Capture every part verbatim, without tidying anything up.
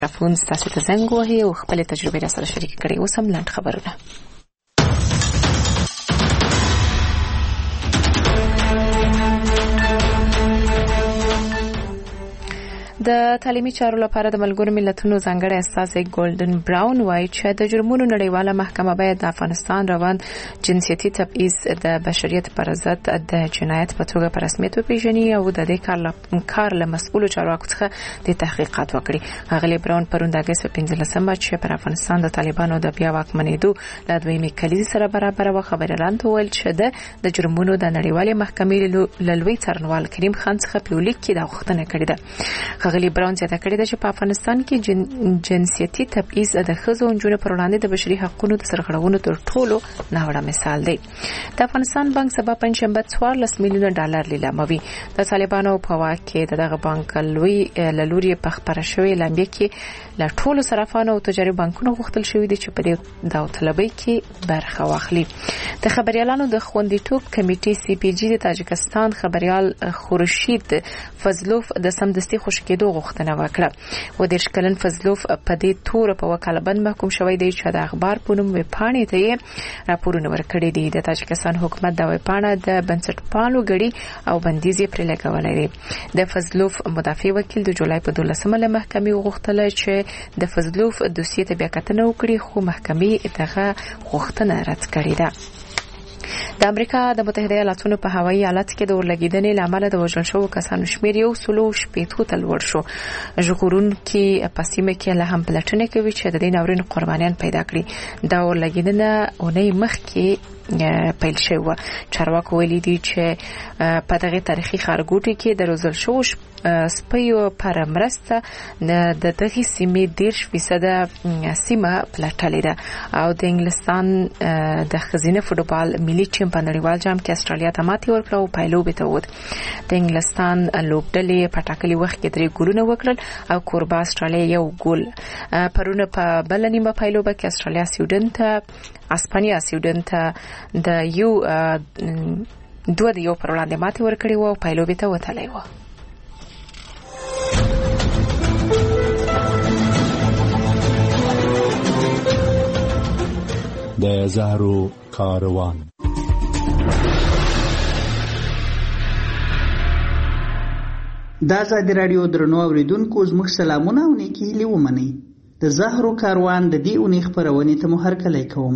رافون ستاسو ته زنګ وهي او خپل تجربه را سره شریک کړي. اوس هم لاند خبرونه. د تعلیمي چارو لپاره د ملګرو ملتونو ځانګړی استازی ګولډن براون وایي چې د جرمونو نړیواله محکمه باید د افغانستان روان جنسیتي تبعیض د بشریت پر ضد د جنایت په توګه په رسمیت وپیژني او د دې کار کار له مسؤلو چارواکو څخه د تحقیقات وکړي. اغلی براون پرون د اگست په پنځلسمه چې پر افغانستان د طالبانو د بیا واکمنېدو له دویمې کلیزې سره برابر و خبري لاند وویل چې د جرمونو د نړیوالې محکمې له لوی څارنوال کریم خان څخه په لیک کې دا غوښتنه کړې ده. غلی براون زیاته کړې ده چې په افغانستان کې جن جنسیتي تبعیض د ښځو او نجونو پر وړاندې د بشري حقوقو د سرغړونو تر ټولو ناوړه مثال دی. د افغانستان بانک سبا پنځشنبه څوارلس میلیونه ډالر لیلاموي. د طالبانو په واک کې دغه بانک لوی لوري په خبره شوې لامبي کې له ټولو صرافانو او تجاري بانکونو غوښتل شوې دي چې په دې داوطلبۍ کې برخه واخلي. د خبريالانو د خوندیتوب کمیټې سی پی جی د تاجکستان خبريال خورشید فضلوف د سمدستي خوشکېدو غوښتنه وکړه. و د شکلن فضلوف په دې تور په وکاله بند محکوم شوی دی چې د اخبار په نوم وپاڼې ته یې راپورونه ورکړي دي. د تاجکستان حکومت د وپاڼه د بنسټپالو غړي او بندیز یې پرې لګولې دي. د فضلوف مدافع وکیل د جولای په دولسمه له محکمې غوښتل چې د فضلوف دوسیې ته بیا کتنه وکړي خو محکمې دغه غوښتنه رد کړې ده. د امریکا د متحده ایالاتونو په هوایي حالت کې د اورلګیدنې لامل د وژل شوو کسانو شمیر یو سلو شپېتو ته لوړ شو. ژغورونکي په سیمه کې له هم پلټنې کوي چې د دې ناورین قربانیان پیدا کړي. دا اورلګیدنه اونۍ مخکې پیل شوه. چارواکو ویلي دي چې په دغه تاریخي ښارګوټي کې د روزل شوو سپیو پر مرسته د دغه سیمې دیرش فیصده سیمه پلټلې ده او د انګلستان د خزینه فوټبال ملي ټیم په نړیوال جام کې استرالیا ته ماتې ورکړه او پایلوبې ته ود. د انګلستان لوبډلې په ټاکلي وخت کې درې ګولونه وکړل او کوربه استرالیا یو ګول. پرونه په بل نیمه پایلوبه کې استرالیا سویډن ته اسپانیا سویډن ته د یو دوه د یو پر وړاندې ماتې ورکړې و او پایلوبې ته وتلی و. د زهرو کاروان. دا ازادي راډیو درنو اوریدونکو زموږ سلامونه او نیکی هیلې ومنئ. د زهرو کاروان د دې اونۍ خپرونې ته مو هرکلی کوم.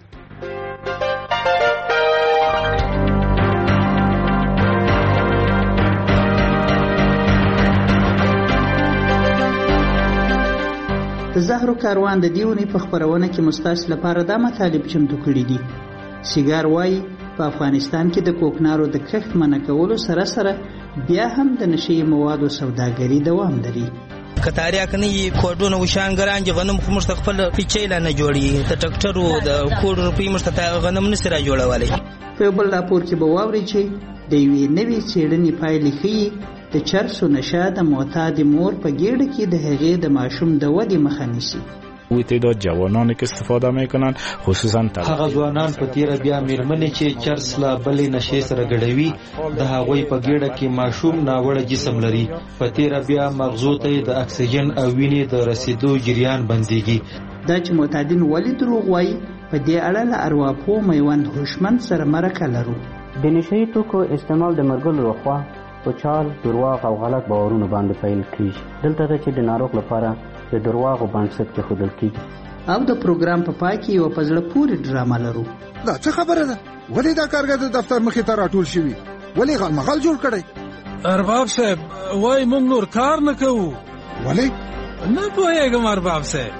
د زهرو کاروان د دې اونۍ په خپرونه کې مستاس لپاره دا مطالب چمتو کړي دي. سیګار وایي په افغانستان کې د کوکنارو د کښت منع کولو سره سره بیا هم د نشي موادو سوداګري دوام لري. کتاریا کني کوډونه وشانګران چې غنم خو مستقبل پیچیلا نه جوړي د ټکټرو د کوډ روپی مستته غنم نسره جوړولای. په بل راپور کې به واوري چې د یوې نوې څېړنې پایلې ښیي د چرسو نشه د معتاد مور په ګېډه کې د هغې د ماشوم د ودې مخه نیسي. وی تعداد جوانانی که استفاده میکنن خصوصا هغه ځوانان په تیر بیا میرمنې چې چرس لا بلې نشې سره ګډوي د هغوی په ګېډه کې ماشوم ناوړه جسم لري. په تیر بیا مغزو ته د اکسیجن او وینې د رسیدو جریان بنديږي. دا چې معتادین ولې دروغ وایي په دې اړه له ارواپوه میوند هوشمند سره مرکه لرو. د نشهیي توکو استعمال د مرګلو لخوا په چال درواغ او غلط باورونو باندې پیل کیږي. دلته ده چې د ناروغ لپاره د درواغو بنسټ کېښودل کیږي. او د پروګرام په پای کې یو په زړه پورې ډرامه لرو. دا څه خبره ده؟ ولې دا کارګر د دفتر مخې ته راټول شوي؟ ولې غالمغال جوړ کړی؟ ارباب صاحب وایي موږ نور کار نه کوو. ولې؟ نه پوهېږم ارباب صاحب.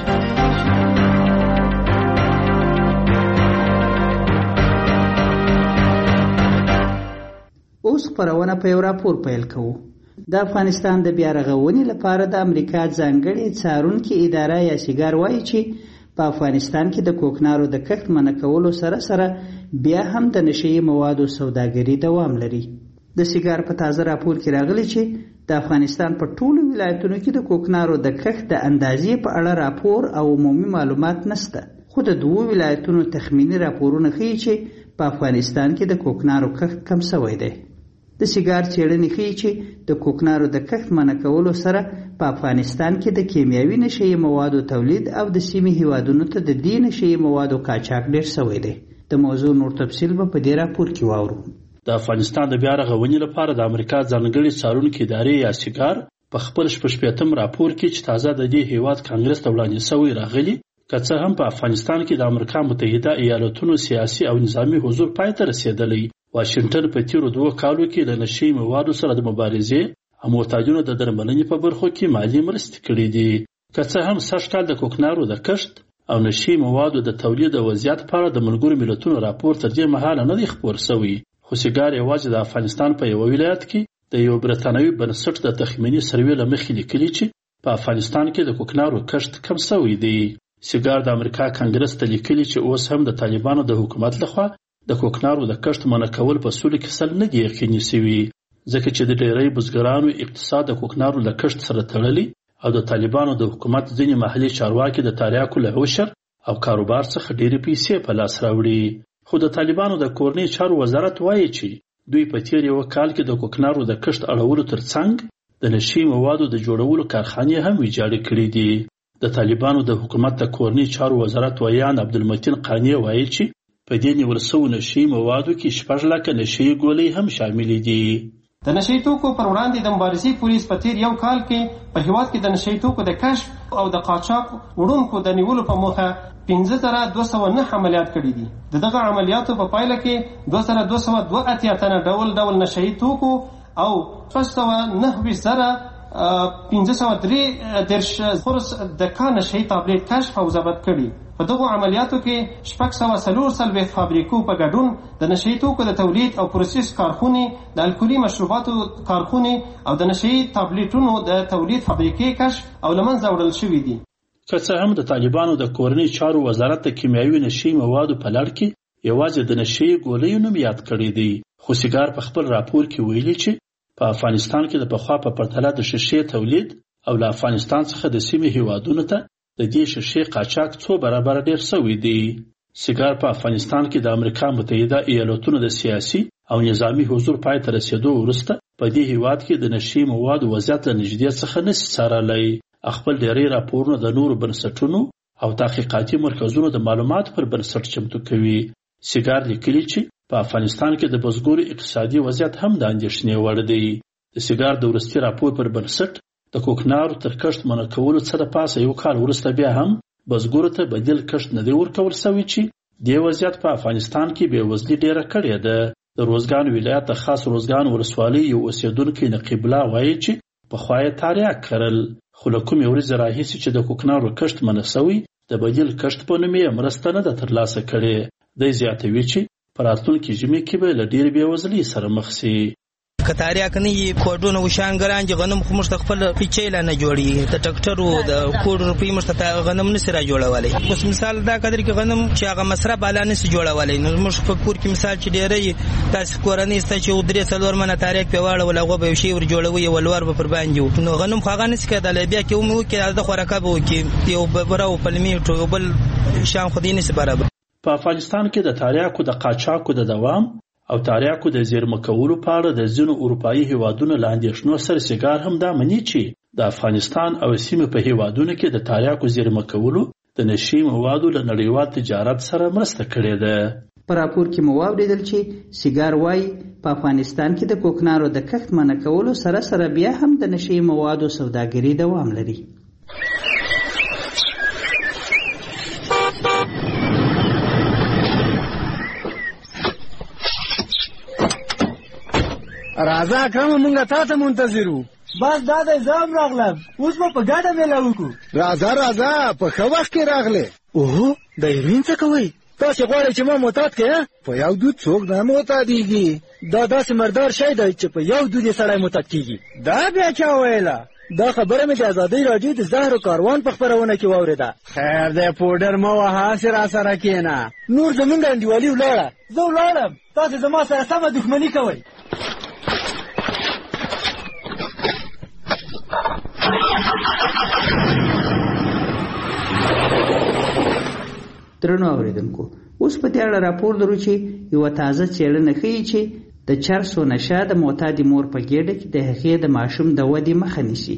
اوس خپرونه په یو راپور پیل کوو. د افغانستان د بیا رغونې لپاره د امریکا ځانګړې څارونکې اداره یا سیګار وایي چې په افغانستان کې د کوکنارو د کښت منع کولو سره سره بیا هم د نشهیي موادو سوداګري دوام لري. د سیګار په تازه راپور کې راغلی چې د افغانستان په ټولو ولایتونو کې د کوکنارو د کښت د اندازې په اړه راپور او عمومي معلومات نشته. خو د دوو ولایتونو تخمینی راپورونه ښیي چې په افغانستان کې د کوکنارو کښت کم شوی دی. د سیګار څېړنې ښیي چې د کوکنارو د کښت منع کولو سره په افغانستان کې د کیمیاوي نشهیي موادو تولید او د سیمې هیوادونو ته د دې نشهیي موادو قاچاق ډېر شوی دی. د موضوع نور تفصیل به په دې راپور کې واورو. د افغانستان د بیا رغونې لپاره د امریکا ځانګړې څارونکې ادارې یا سیګار په خپل شپږشپېتم راپور کې چې تازه د دې هیواد کانګرس ته وړاندې شوی راغلی، که څه هم په افغانستان کې د امریکا متحده ایالاتونو سیاسي او نظامي حضور پای ته رسېدلی، واشنګټن په تیرو دوه کالو کې د نشهیي موادو سره د مبارزې او محتاجونو د درملنې په برخو کې مالي مرستې کړې دي. که څه هم سږ کال د کوکنارو د کښت او نشهیي موادو د تولید او وضعیت په اړه د ملګرو ملتونو راپور تر دې مهاله نه دی خپور شوی، خو سیګار یوازې د افغانستان په یوه ولایت کې د یو برتانوي بنسټ د تخمیني سروې له مخې لیکلي چې په افغانستان کې د کوکنارو کښت کم شوی دی. سیګار د امریکا کانګرس ته لیکلي چې اوس هم د طالبانو د حکومت لخوا د کوکنارو د کښت منع کول په سولو کې سل نه دي یقیني شوي، ځکه چې د ډیری بزګرانو اقتصاد د کوکنارو له کښت سره تړلی او د طالبانو د حکومت ځینې محلي چارواکي د تریاکو له عشر او کاروبار څخه ډېرې پیسې په لاس راوړي. خو د طالبانو د کورنۍ چارو وزارت وایي چې دوی په تیر یو کال کې د کوکنارو د کښت اړولو ترڅنګ د نشهیي موادو د جوړولو کارخانې هم ویجاړې کړې دي. د طالبانو د حکومت د کورنۍ چارو وزارت ویان عبدالمتین قانی وایي چې په دې نیول شوو نشهیي موادو کې شپږ لکه نشهیي ګولۍ هم شاملې دي. د نشهیي توکو پر وړاندې د مبارزې پولیس په تیر یو کال کې په هیواد کې د نشهیي توکو د کشف او د قاچاق وړونکو د نیولو په موخه پنځه زره دوه سوه نه عملیات کړي دي. د دغه عملیاتو په پایله کې دوه زره دوه سوه دوه اتیا تنه ډول ډول نشهیي توکو او شپږ سوه نهه ویشت زره پنځه سوه درې دېرش خرس د کا نشهیي تابلیت کشف او ضبط کړي. په دغو عملیاتو کې شپږ سوه څلور څلوېښت فابریکو په ګډون د نشهیي توکو د تولید او پروسس کارخونې، د الکولي مشروباتو کارخونې او د نشهیي تابلیتونو د تولید فابریکې کشف او له منځه وړل شوي دي. که څه هم د طالبانو د کورنۍ چارو وزارت د کیمیاوي نشهیي موادو په لړ کې یوازې د نشهیي ګولیو نوم یاد کړی دی، خو سیګار په خپل راپور کې ویلي چې په افغانستان کې د پخوا په پرتله د شیشې تولید او له افغانستان څخه د سیمې هیوادونو ته د دې شیشې قاچاق څو برابره ډېر شوی دی. سیګار په افغانستان کې د امریکا متحده ایالاتونو د سیاسي او نظامي حضور پای ته رسېدو وروسته په دې هیواد کې د نشهیي موادو وضعیت له نږدې څخه نشي څارلی. خپل ډېری راپورونه د نورو بنسټونو او تحقیقاتي مرکزونو د معلوماتو پر بنسټ چمتو کوي. سیګار لیکلي چې په افغانستان کې د بزګرو اقتصادي وضعیت هم د اندېښنې وړ دی. د سیګار د وروستي راپور پر بنسټ د کوکنارو تر کښت منع کولو څخه د پاسه یو کال وروسته بیا هم بزګرو ته بدیل کښت نه دی ورکول شوی چې دې وضعیت په افغانستان کې بېوزلي ډېره کړې ده. د روزګان ولایت د خاص روزګان ولسوالۍ یو اوسېدونکی نقیب الله وایي چې پخوا یې تریاک کرل، خو له کومې ورځې راهیسې چې د کوکنارو کښت منع شوی د بدیل کښت په نوم یې مرسته نه ده ترلاسه کړې. دی زیاتوي چې په راتلونکي ژمي کې به له ډېرې بېوزلۍ سره مخ شي. که تاریاک نه وي کوډونه وشانګران چې غنم خو موږ ته خپل پیچې لا نه جوړي، د ټکټرو د کوډ روپۍ موږ ته غنم نسي را جوړولی. اوس مثال دا قدر کې غنم چې هغه مصرف بالا نسي جوړولی، نو موږ په کور کې مثال چې ډېری تاسې کورنۍ سته چې درې څلور منه تاریاک پې واړول، هغه به یو شی ور جوړوي، یو لوار به پر باندې و، نو غنم خو هغه نسي کېدلی. بیا کې ومې وکړي د خوراکه به وکړي یو ببره او پلمیټ یو بل شان خو دې نسي برابر. په افغانستان کې د تریاکو د قاچاقو د دوام او تریاکو د زیرمه کولو په اړه د ځینو اروپایي هیوادونو له اندېښنو سره سیګار هم دا مني چې د افغانستان او سیمې په هیوادونو کې د تریاکو زیرمه کولو د نشهیي موادو له نړیوال تجارت سره مرسته کړې ده. په راپور کې مو واورېدل چې سیګار وایي په افغانستان کې د کوکنارو د کښت منع کولو سره سره بیا هم د نشهیي موادو سوداګري دوام لري. راځه کومه مونږه تا ته منتظر وو. بس دا دی زه هم راغلم، اوس به په ګډه میله وکړو. راځه راځه په ښه وخت کې راغلې. اوهو د هیروین څه کوئ؟ تاسې غواړئ چې ما معتاد کړې؟ په یو دود څوک نه معتادېږي. دا داسې مردار شی دی چې په یو دود یې سړی معتاد کېږي. دا بیا چا ویله؟ دا خبره مې د ازادۍ راډیو د زهرو کاروان په خپرونه کې واورېده. خیر دی پوډر مه وهه، هسې راسره کښېنه. نور زمونږ انډیوالي ولاړه. زه ولاړم، تاسې زما سره سمه دښمني کوئ. درنو اوریدونکو، اوس په دې اړه راپور لرو چې یوه تازه څېړنه ښیي چې د چرسو نشه د معتادې مور په ګېډه کې د هغې د ماشوم د ودې مخه نیسي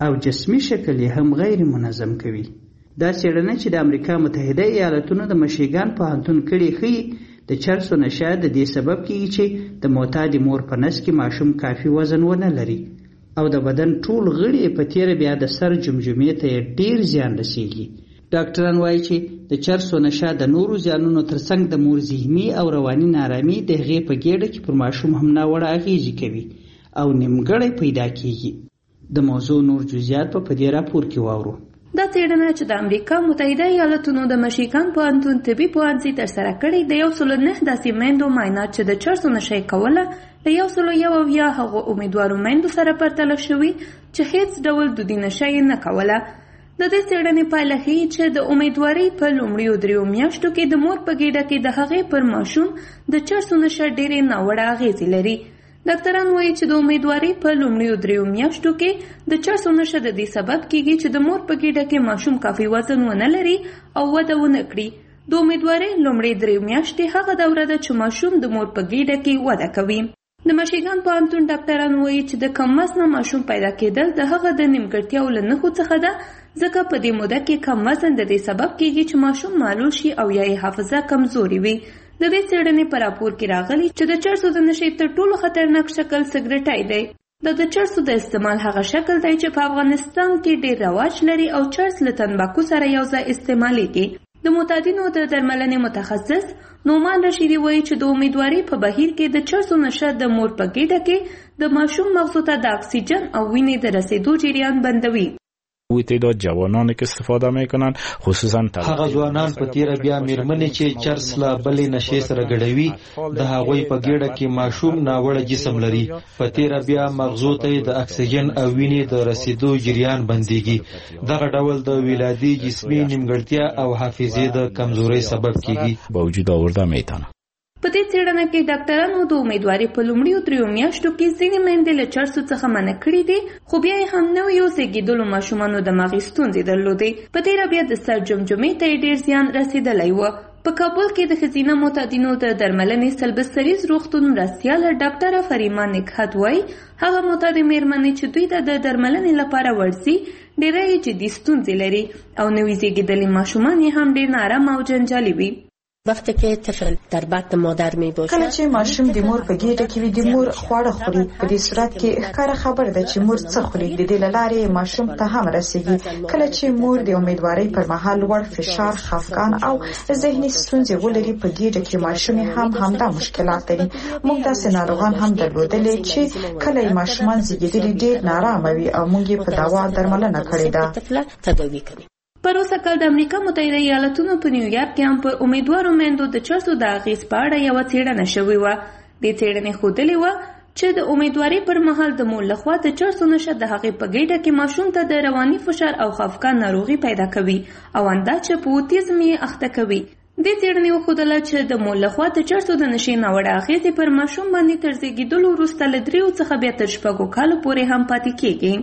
او جسمي شکل یې هم غیر منظم کوي. دا څېړنه چې د امریکا متحده ایالتونو د مشیګان پوهنتون کړې ښیي د چرسو نشه د دې سبب کیږي چې د معتادې مور په نس کې ماشوم کافي وزن ونه لري او د بدن ټول غړي په تیره بیا د سر جمجمې ته یې ډیر زیان رسیږي. ډاکټران وایي چې د چرسو نشه د نورو زیانونو ترڅنګ د مور ذهني او رواني نارامي د هغې په ګېډه کې پر ماشوم هم ناوړه اغېزې کوي او نیمګړی پیدا کیږي. د موضوع نور جزئیات په دې راپور کې واورو. دا څېړنه چې د امریکا متحده ایالتونو د مشیګان پوهنتون طبي پوهنځي ترسره کړې د یو سلو نه داسې میندو معاینات چې د چرسو نشه یې کوله د یو سلو یو اویا هغو امیدوارو میندو سره پرتله شوي چې هیڅ ډول دودي نشه یې نه کوله. د دې څېړنې پایله ښیي چې د امیدوارۍ په لومړیو دریو میاشتو کې د مور په ګېډه کې د هغې پر ماشوم د چرسو نشه ډېرې ناوړه اغېزې لري. ډاکټران وایي چې د امیدوارۍ په لومړیو دریو میاشتو کې د چرسو نشه د دې سبب کیږي چې د مور په ګېډه کې ماشوم کافي وزن ونه لري او وده ونه کړي. د امیدوارۍ لومړۍ درې میاشتې هغه دوره ده چې ماشوم د مور په ګېډه کې وده کوي. د مشیګان پوهنتون ډاکټران وایي چې د کم وزنه ماشوم پیدا کېدل د هغه د نیمګړتیاو له نښو څخه ده، ځکه په دې موده کې کم وزن د دې سبب کیږي چې ماشوم معلول شي او یا یې حافظه کمزوري وي. د دې څېړنې په راپور کې راغلي چې د چرسو د نشې تر ټولو خطرناک شکل سګرټای دی. د د چرسو د استعمال هغه شکل دی چې په افغانستان کې ډېر رواج لري او چرس له تنباکو سره یو ځای استعمالیږي. د معتادینو د درملنې متخصص نومان رشیدي وایي چې د امیدوارۍ په بهیر کې د چرسو نشه د مور په ګېډه کې د ماشوم مغزو ته د اکسیجن او وینې د رسیدو جریان بندوي. تعداد جوانانی که استفاده میکنن خصوصا هغه ځوانان په تیره بیا میرمنې چې چرس لا بلې نشې سره ګډوي د هغوی په ګېډه کې ماشوم ناوړه جسم لري. په تیره بیا مغزو ته د اکسیجن او وینې د رسیدو جریان بنديږي. دغه ډول د ولادي جسمي نیمګړتیا او حافظې د کمزورۍ سبب کیږي. با وجود آورده میتونه. په دې څېړنه کې ډاکټرانو د امیدوارۍ په لومړیو دریو میاشتو کې ځینې میندې له چرسو څخه منع کړي دي، خو بیا یې هم نویو زېږېدلو ماشومانو دماغي ستونزې درلودې. په تېره بیا د سر جمجمې ته یې ډېر زیان رسېدلی و. په کابل کې د ښځینه معتادینو د درملنې سلبستریز روغتون مرستیاله ډاکټره فریما نکهت وایي هغه معتادې میرمنې چې دوی ته د درملنې لپاره ورځي ډېری یې جدي ستونزې لري او نوي زېږېدلي ماشومان یې هم ډېر نارامه او جنجالي وي. وقتی که طفل در بطن مادر می باشه کله چې ماشوم د مور په ګېډه کې وي د مور خواړه خوري، په دې صورت کې ښکاره خبره ده چې مور څه خوري د دې له لارې ماشوم ته هم رسیږي. کله چې مور د امیدوارۍ پر مهال لوړ فشار، خفګان او ذهني ستونزې ولري په ګېډه کې ماشوم هم همدا مشکلات لري. موږ داسې ناروغان هم درلودلې چې کله یې ماشومان زېږېدلي ډېر نارامه وي او موږ یې په دوا درملنه کړې ده. پروسه کال د امریکا متحده ایالتونو په نیویارک کې هم په امیدوارو میندو د چرسو د اغېز په اړه یوه څېړنه شوې وه. دې څېړنې ښودلې وه چې د امیدوارۍ پر مهال د مور لخوا د چرسو نشه د هغې په ګېډه کې ماشوم ته د رواني فشار او خفګان ناروغي پیدا کوي او اندا چې په اوتیزم یې اخته کوي. دې څېړنې وښودله چې د مور لخوا د چرسو د نشې ناوړه اغېزې پر ماشوم باندې تر زېږېدلو وروسته له دریو څخه بیا تر شپږو کالو پورې هم پاتې کېږي.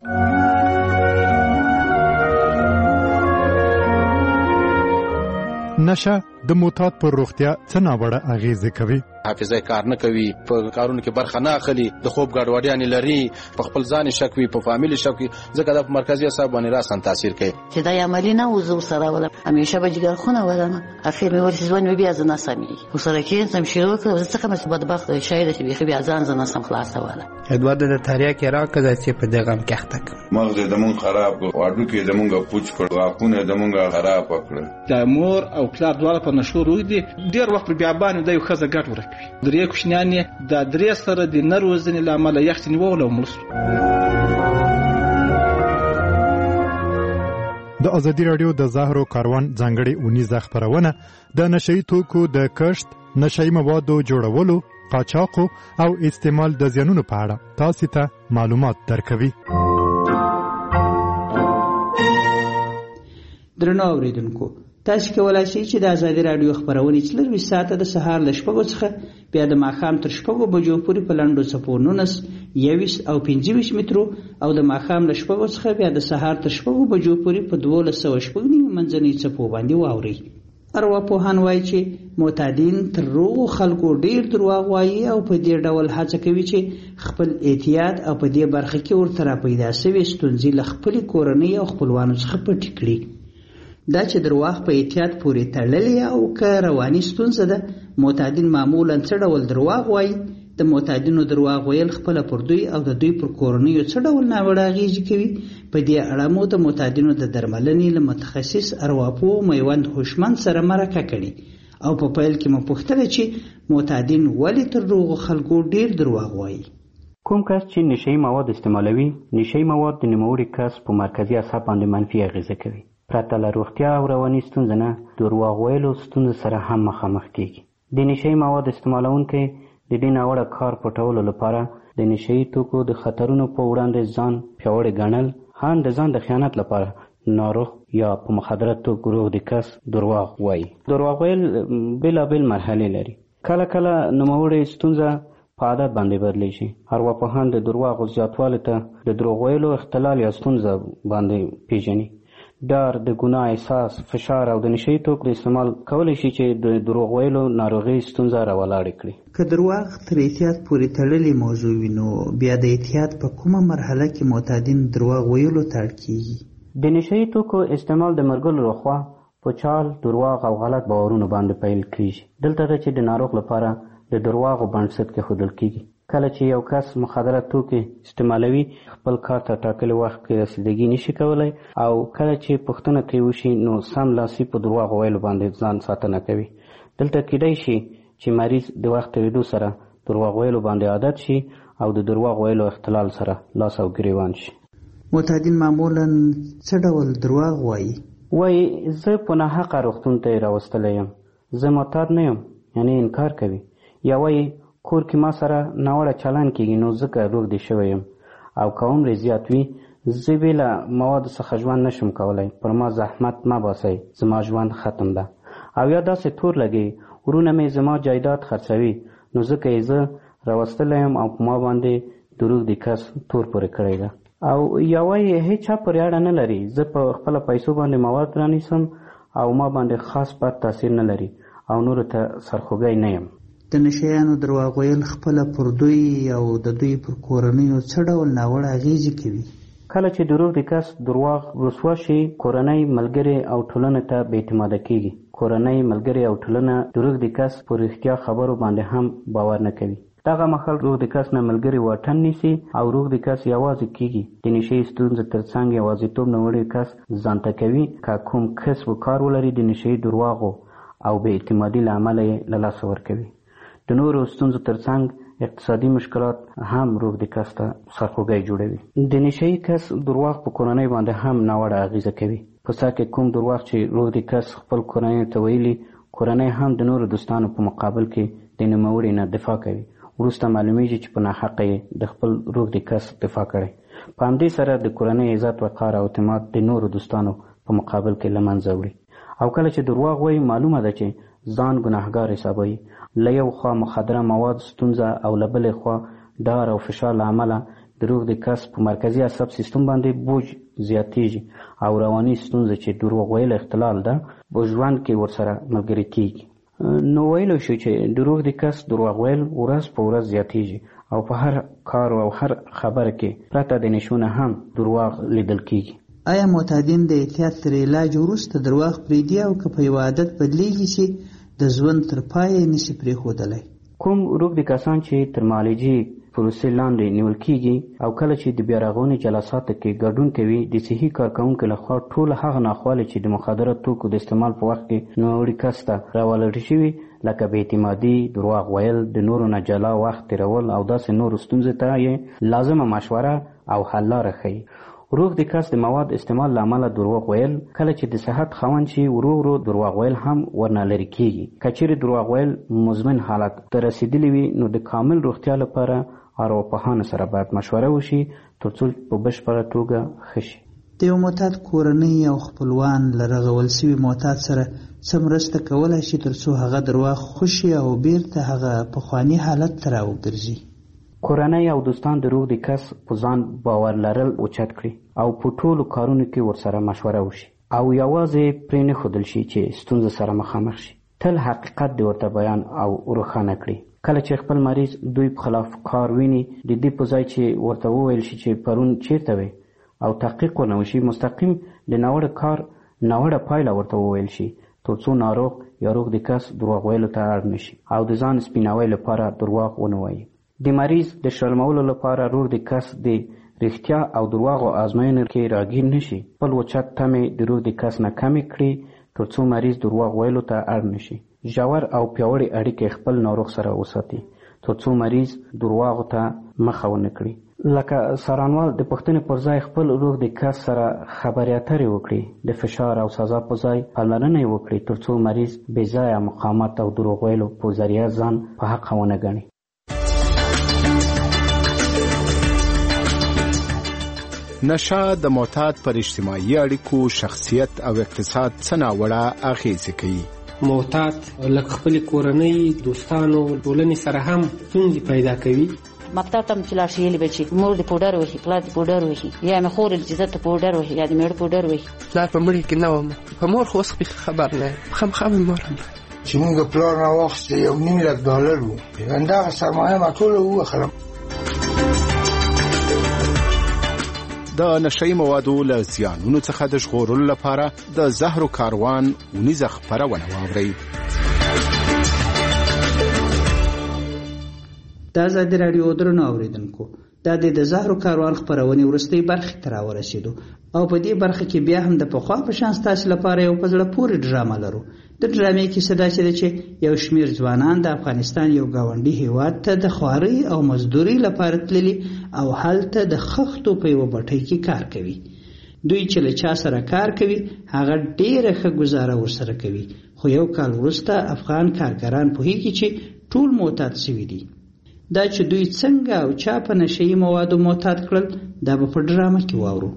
نشه د معتاد پر روغتیا څه ناوړه اغېزې کوي؟ حافظه کار نه کوي، په کارونو کې برخه نه اخلي، د خوب ګډوډیانې لري، په خپل ځان شک وي، په فامیل شک وي، ځکه د مرکزي اعصاب باندې راسن تاثیر کوي. چې دا عملی نه وزو سره ولا همیشه به جګر خونه ولنه اخر مې ورسې ځوان مې بیا ځنه سمي وسره کې سم شروع کړ څه کوم څه بدبخت شاید چې بیا بیا ځان ځنه سم خلاص ولا ادوار د تاریخ کې راکړه چې په دغه کې اخته مغز د مون خراب واډو کې د مونږه پوچ کړ واکونه د مونږه خراب کړ. د مور او پلار دواړه په نشو روي دي ډیر وخت بیا باندې د یو خزه ګټ ورکوي. درې کوشنیان د درې سره د نروزنې لامل یختنی وول او ملس. د ازادي رادیو د زهرو کاروان ځانګړي اونیزه خبرونه د نشئی توکو د کښت، نشئی موادو جوړولو، قاچاقو او استعمال د زیانونو په اړه تاسو ته معلومات درکوي. درنو اوریدونکو، تاسو کولای شئ چې د ازادي رادیو خبرونه څلور ساعته د سهار ل شپږو څخه بیا د ماښام تر شپږو بجو پورې په لنډو څپو نولس، یویس او پنځه ویشت مترو او د ماښام ل شپږو څخه بیا د سهار تر شپږو بجو پورې په دولس سوه شپږ نیمې منځنۍ څپو باندې واورئ. ارواپوهان وایي چې معتادین تر روغو خلکو ډیر دروغ وایي او په دې ډول هڅه کوي چې خپل احتیاط او په دې برخه کې ورته را پیدا شوي ستونزې له خپلې کورنۍ او خپلوانو څخه پټې کړي. دا چې دروغ په احتیاط پورې تړلې او که رواني ستونزه ده، معتادین معمولا څه ډول دروغ وایي. د معتادینو دروغ ویل خپله پر دوی او د دوی پر کورنیو څه ډول ناوړه اغېزې کوي. په دې اړه مو د معتادینو د درملنې له متخصص ارواپوه میوند هوشمند سره مرکه کړې او په پیل کې مو پوښتنه چې معتادین ولې تر روغو خلکو ډیر دروغ وایي. کوم کس چې نشهیي مواد استعمالوي، نشهیي مواد د نوموړي کس په مرکزي اعصاب باندې منفي اغېزه کوي. پرته له روغتیا او رواني ستونزې نه دروغ ویلو ستونزو سره هم مخامخ کیږي. د نشهیي مواد استعمالونکي د دې ناوړه کار پټولو لپاره د نشهیي توکو د خطرونو په وړاندې ځان پیاوړی ګڼل، هم د ځان د خیانت لپاره ناروغ یا په مخدره توکو روغ د کس دروغ وایي. دروغ ویل بېلابېل مرحلې لري. کله کله نوموړې ستونزه په عادت باندې بدلی شي. ارواپوهان د دروغو زیاتوالي ته د دروغ ویلو اختلال یا ستونزه باندې پیژني. ډار، د ګناه احساس، فشار او د نشهیي توکو د استعمال کولی شي چې د دروغ ویلو ناروغي ستونزه راولاړې کړي. که دروغ تر احتیاط پورې تړلې موضوع وي، نو بیا د احتیاط په کومه مرحله کې معتادین دروغ ویلو ته اړ کیږي؟ د نشهیي توکو استعمال د مرګلو لخوا په چال، دروغ او غلط باورونو باندې پیل کیږي. دلته ده چې د ناروغ لپاره د دروغو بنسټ کېښودل کیږي. کله چې یو کس مخدره توکي استعمالوي، خپل کار ته ټاکلي وخت کې رسیدګي نشي کولی، او کله چې پوښتنه ترې وشي نو سملاسي په دروغ ویلو باندې ځان ساتنه کوي. دلته کیدای شي چې مریض د وخت تېرېدو سره دروغ ویلو باندې عادت شي او د دروغ ویلو اختلال سره لاس او ګریوان شي. معتادین معمولا څه ډول دروغ وایي؟ وایي زه په ناحقه روغتون ته راوستلی یم، زه معتاد نه یم، یعنې انکار کوي. یا وایي کور کې ما سره ناوړه چلن کېږي نو ځکه روغ دی شوی یم. او که عمر زیات وي، زه بې له موادو څخه ژوند نشم کولی، پر ما زحمت مه باسئ، زما ژوند ختم ده. او یا داسې تور لګي، ورونه مې زما جایداد خرڅوي، نو ځکه یې زه راوستلی یم او په ما باندې د روغ دی کس تور پورې کړی ده. او یا وایي هېڅ چا پورې اړه نه لري، زه په خپله پیسو باندې مواد رانیسم او ما باندې خاص بد تاثیر نه لري او نورو ته سرخوږی نه یم. د نشیانو دروغ ویل خپله پر دوی او د دوی پر کورنیو څه ډول ناوړه اغېزې کوي؟ کله چې د روغ د کس دروغ رسوا شي، کورنۍ، ملګري او ټولنې ته بې اعتماده کېږي. کورنۍ، ملګري او ټولنه د روغ د کس پر رښتیا خبرو باندې هم باور نه کوي. دغه مهال روغ د کس نه ملګري واټن نیسي او روغ د کس یوازې کېږي. د نشې ستونزې تر څنګ یوازیتوب نوړی کس ځانته کوي. که کوم کسب و کار ولري، د نشې دروغو او بې اعتمادي له امله یې له لاسه ورکوي. د نورو ستونزو ترڅنګ اقتصادي مشکلات هم روغ د کس ته سرخوږی جوړوي. د نشهیي کس دروغ په کورنۍ باندې هم ناوړه اغېزه کوي. په سا کې کوم دروغ چې روغ د کس خپل کورنۍ ته ویلي، کورنۍ هم د نورو دوستانو په مقابل کې د نوموړي نه دفاع کوي. وروسته معلومیږي چې په ناحقه یې د خپل روغ د کس دفاع کړی. په همدې سره د کورنۍ عزت، وقار او اعتماد د نورو دوستانو په مقابل کې له منځه وړي. او کله چې دروغ وایي، معلومه ده چې ځان ګناهګار حسابوي. له یو خوا مخدره مواد ستونزه او له بلې خوا ډار او فشار له امله د روغ د کس په مرکزي عصب سیستم باندې بوج زیاتېږي او رواني ستونزه چې دروغ ویل اختلال ده په ژوند کې ورسره ملګري کېږي. نو ویلی شو چې د روغ د کس دروغ ویل ورځ په ورځ زیاتېږي او په هر کار او هر خبره کې پرته د نشو نه هم دروغ لیدل کېږي. آیا معتادین د احتیاط تر علاج وروسته دروغ پرېږدي او که په یو عادت بدلیږي چې د ژوند تر پایه نشي پرېښودلی؟ کوم روغ د کسان چې تر معالجې پروسې لاندې نیول کېږي او کله چې د بیا رغونې جلساتو کې ګډون کوي، د صحي کارکوونکو لخوا ټول هغه ناخوالې چې د مخدره توکو د استعمال په وخت کې نوموړي کس ته راولرې شوي، لکه بې اعتمادي، دروغ ویل، د نورو نه جلا وخت تېرول او داسې نورو ستونزې ته یې لازمه مشوره او حل لاره ښیي. روغ د کس د مواد استعمال له امله دروغ ویل کله چې د صحت خاوند شي، ورو ورو دروغ ویل هم ورنه لرې کېږي. که چیرې دروغ ویل مزمن حالت ته رسېدلی وي، نو د کامل روغتیا لپاره ارواپوهانو سره باید مشوره وشي تر څو په بشپړه توګه ښه شي. د یو معتاد کورنۍ او خپلوان له رغول سوي معتاد سره څه مرسته کولی شي تر څو هغه دروغ خوشي او بیرته هغه پخواني حالت ته راوګرځي؟ کورنۍ او دوستان د روغ د کس په ځان باور لرل اوچت کړي او په ټولو کارونو کې ورسره مشوره وشي. او یوازې پرې نه ښودل شي چې ستونزه سره مخامخ شي. تل حقیقت د ورته بیان او روښانه کړي. کله چې خپل مریض دوی په خلاف کار ویني، د دې په ځای چې ورته وویل شي چې پرون چیرته وي او تحقیق ونه وشي، مستقیم د ناوړه کار ناوړه پایله ورته وویل شي، تر څو ناروغ یا روغ د کس دروغ ویلو ته اړ نشي او د ځان سپیناوي لپاره دروغ ونه وایي. د مریض د شرمولو لپاره روغ د کس د رښتیا او دروغو آزموینو کې راګیر نشي. خپل وچت تمې د روغ د کس نه کمې کړي تر څو مریض دروغ ویلو ته اړ نشي. ژور او پیاوړي اړیکې خپل ناروغ سره وساتي تر څو مریض دروغو ته مخه ونه کړي. لکه څارنوال د پوښتنې پر ځای خپل روغ د کس سره خبرې اترې وکړي، د فشار او سزا په ځای پاملرنه یې وکړي تر څو مریض بې ځایه مقاومت او دروغ ویلو په ذریعه ځان په حق ونه ګڼي. نشه د معتاد پر اجتماعي اړیکو، شخصیت او اقتصاد څه ناوړه اغېزې کوي. معتاد لکه خپل کورنۍ، دوستانو، ټولنې سره هم ستونزې پیدا کوي. مکتب ته چې لاړ شي یې به چې مور دې پوډر وهي، پلار دې پوډر وهي، یا مې خور چې زه ته پوډر وهي یا دې مېړه پوډر وهي. پلار په مړي کې نه وم، په مور خو اوس خبر نه یم، خامخا مې مور هم چې موږ پلار راواخیسته یو نیم لک ډالر وو، همدغه سرمایه ما ټوله ووهله. د نشهیي موادو له زیانونو څخه د ژغورلو لپاره د زهرو کاروان اونیزه خپرونه واورئ. د ازادي راډیو درنو اوریدونکو، دا د زهرو کاروان خپرونې وروستۍ برخې ته راورسېدو او په دې برخه کې بیا هم د پخوا په شان ستاسو لپاره یو په زړه پورې ډرامه لرو. د ډرامې کیسه داسې ده چې یو شمېر ځوانان د افغانستان یو ګاونډي هیواد ته د خوارۍ او مزدورۍ لپاره تللي او هلته د خښتو په یوه بټۍ کې کار کوي. دوی چې له چا سره کار کوي هغه ډېره ښه ګزاره ورسره کوي، خو یو کال وروسته افغان کارګران پوهېږي چې ټول معتاد سوي دي. دا چې دوی څنګه او چا په نشهیي موادو معتاد کړل دا به په ډرامه کې واورو.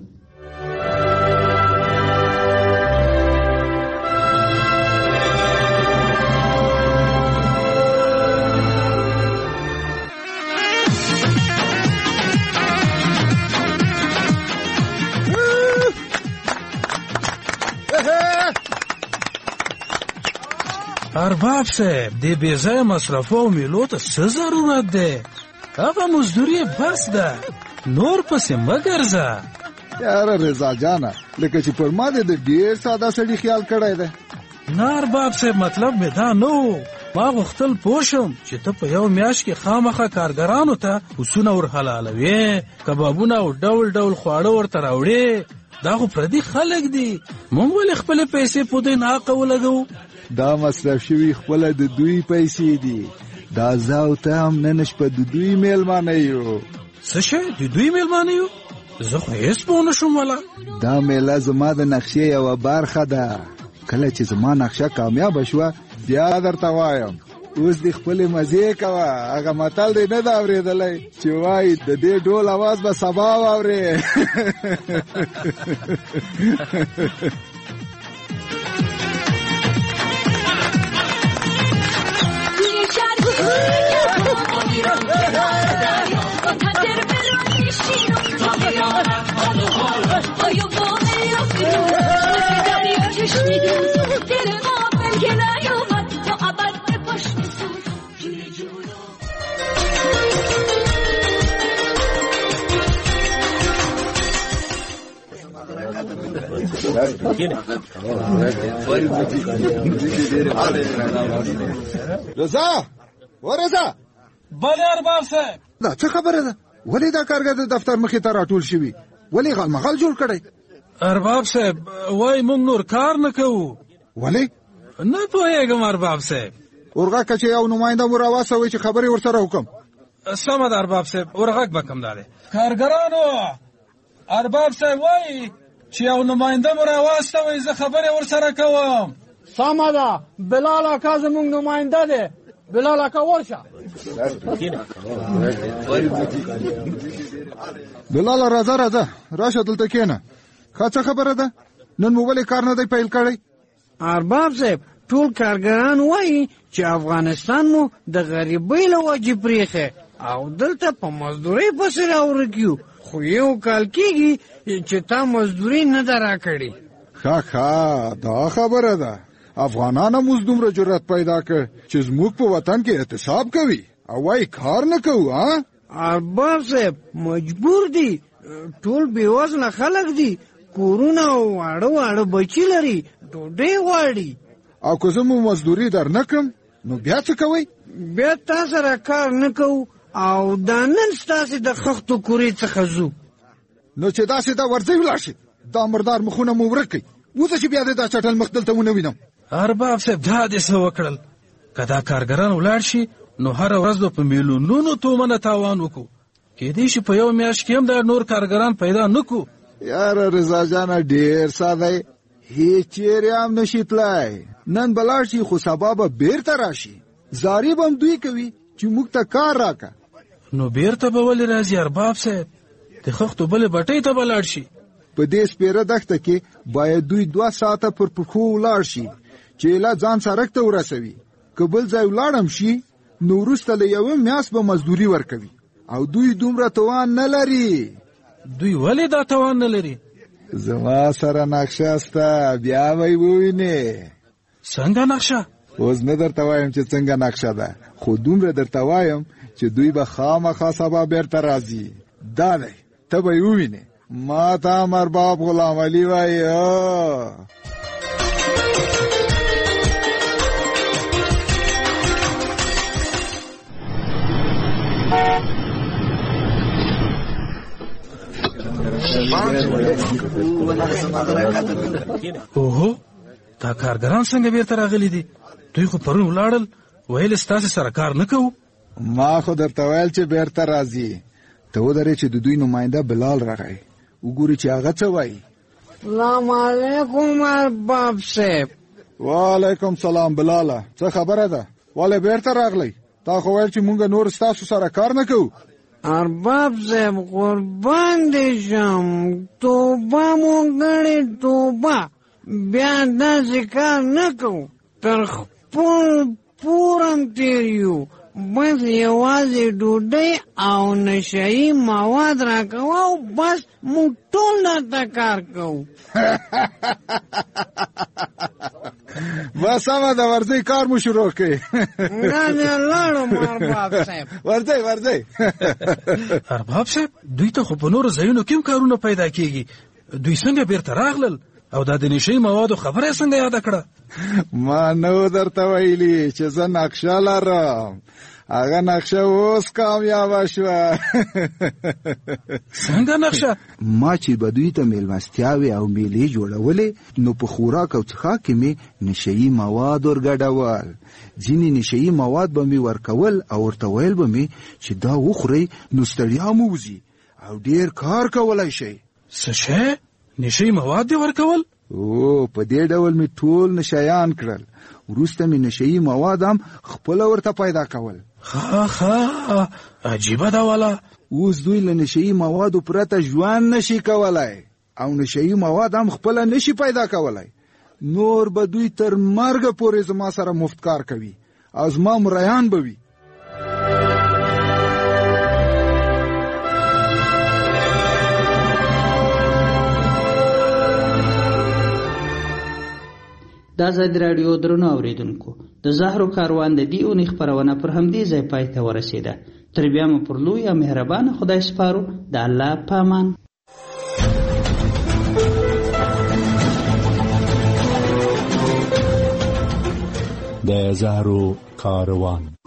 ارباب صاحب د بې ځایه مصرفو او میلو ته څه ضرورت دی؟ هغه مزدوري بس ده، نور پسې مه ګرځه. یاره رضا جانه، لکه چې پر ما دې د ډېر ساده سړي خیال کړی دی. نه ارباب صاحب، مطلب مې دا نه و. ما غوښتل پوه شم چې ته په یو میاشت کې خامخا کارګرانو ته پسونه ور حلالوې، کبابونه او ډول ډول خواړه ورته راوړې. دا خو پردي خلک دي، موږ ولې خپلې پیسې په دوی ناحقه ولګوو؟ دا مصرف شوي خپله د دوی پیسې دي. دا زه او ته هم نن شپه د دوی میلمانه یو. څه شی د دوی میلمانه یو؟ زه خو هېڅ پوه نه شوم. والا دا میله زما د نقشې یوه برخه ده. کله چې زما نقشه کامیابه شوه بیا درته وایم. اوس دې خپلې مزې کوه. هغه متل دی نه ده اورېدلی چې وایي د دې ډول اواز به سبا واورې. رضا و رضا. بله ارباب صاحب. دا څه خبره ده؟ ولې دا کارګر د دفتر مخې ته راټول شوي؟ ولې غالمغال جوړ کړی؟ ارباب صاحب وای موږ نور کار نه کوو. ولې؟ نه پوهېږم ارباب صاحب. ورغه که چې یو نماینده مو راواستوئ چې خبرې ورسره وکړم. سمه ده ارباب صاحب، ورغږ به کوم دا دی. کارګرانو، ارباب صاحب وایي چې یو نماینده مو راواستوئ زه خبرې ورسره کوم. سمه ده، بلال اکا زموږ نماینده دی. بلال اکا ورشه. بلال راځه راځه راشه دلته کېنه. ښه څه خبره ده؟ نن مو ولې کار نه دی پیل کړی؟ ارباب صاحب ټول کارګران وایي چې افغانستان مو د غریبۍ له وجې پرېښی او دلته په مزدورۍ پسې راورکیو، خو یو کال کېږي چې تا مزدوري نه ده راکړې. ښه ښه دا خبره ده. افغانان هم اوس دومره جرأت پیدا کړ چې زموږ په وطن کې احتساب کوي او وایي کار نه کوو. ها ارباب صاحب مجبور دي، ټول بېوزله خلک دي، کورونه او واړه واړه بچي لري، ډوډۍ غواړي. او که زه مو مزدوري در نه کړم نو بیا څه کوئ؟ بیا تا سره کار نه کوو او دا نن ستاسې د خښتو کورې څخه ځو. نو چې داسې دا ورځئ ولاړ شي، دا مردار مخونه مو ورک کړئ. اوسه چې بیا دې دا چټل مخ دلته ونه وینم. ارباب صاحب دا دې څه وکړل؟ که دا کارګران ولاړ شي نو هره ورځ به په میلیونونو تومنه تاوان وکړو. کېدای شي په یو میاشت کې هم دا نور کارګران پیدا نه کړو. یاره رضا جانه ډېر ساده هیڅ چیرې هم نشي تلای. نن به لاړ شي خو سبا به بیرته راشي. زاري به هم دوی کوي چې موږ ته کار راکړه. نو بیرته به ولې راځي ارباب صاحب؟ د خښتو بلې بټۍ ته به لاړ شي. په دې سپېره دښته کې باید دوی دوه ساعته پر پښو ولاړ شي چې ایله ځان سړک ته ورسوي. که بل ځای ولاړم شي نو وروسته له یوې میاشت به مزدوري ورکوي او دوی دومره توان نه لري. دوی ولې دا توان نه لري؟ زما سره نقشه سته، بیا به یې ووینې. څنګه نقشه؟ اوس نه درته وایم چې څنګه نقشه ده، خو دومره درته وایم چې دوی به خامخا سبا بیرته راځي. دا دی ته به یې ووینې. ما ته هم ارباب غلام علي وایي. اوهو دا کارګران څنګه بیرته راغلي دي؟ دوی خو پرون ولاړل، ویل ستاسې سره کار نه کوو. ما خو درته ویل چې بیرته راځي. ته ودرې چې د دوی نماینده بلال راغی، وګوري چې هغه څه وایي. سلام علیکم ارباب صاحب. وعلیکم سلام بلاله، څه خبره ده؟ ولې بیرته راغلی؟ تا خو ویل چې مونږ نور ستاسو سره کار نه کوو. ارباب صاحب قربان دې شم، توبه مو کړې توبه، بیا داسې کار نه کوو. تر خپل پورم تېر یو، بس یوازې ډوډۍ او نشهیي مواد راکوه او بس موږ ټول درته کار کوو. بس سمه ده، ورځئ کار مو شروع کړئ. نه نه لاړم ارباب صاحب. ورځئ ورځئ. ارباب صاحب دوی ته خو په نورو ځایونو کې هم کارونه پیدا کېږي، دوی څنګه بیرته راغلل او دا د نشهیي موادو خبره یې څنګه یاده کړه؟ ما نو درته ویلي چې زه نقشه لرم، هغه نقشه اوس کامیابه شوه. څنګه نقشه؟ ما چې به دوی ته میلمستیاوې او میلې جوړولې نو په خوراک او څښاک کې مې نشهیي مواد ورګډول. ځینې نشهیي مواد به مې ورکول او ورته ویل به مې چې دا وخورئ نو ستړیا مو وځي او ډېر کار کولی شئ. څه شی؟ نشهیي مواد دې ورکول؟ او په دې ډول مې ټول نشیان کړل. وروسته مې نشهیي مواد هم خپله ورته پیدا کول. ښه ښه عجیبه ده والا. اوس دوی له نشهیي موادو پرته ژوند نشي کولی او نشهیي مواد هم خپله نشي پیدا کولی. نور به دوی تر مرګه پورې زما سره مفت کار کوي او زما مریان به وي. دا ازادي راډیو درنو اوریدونکو، د زهرو کاروان د دې اونۍ خپرونه پر همدې ځای پای ته ورسېده. تر بیا مو پر لوی او مهربانه خدای سپارو. د الله پامان. د زهرو کاروان.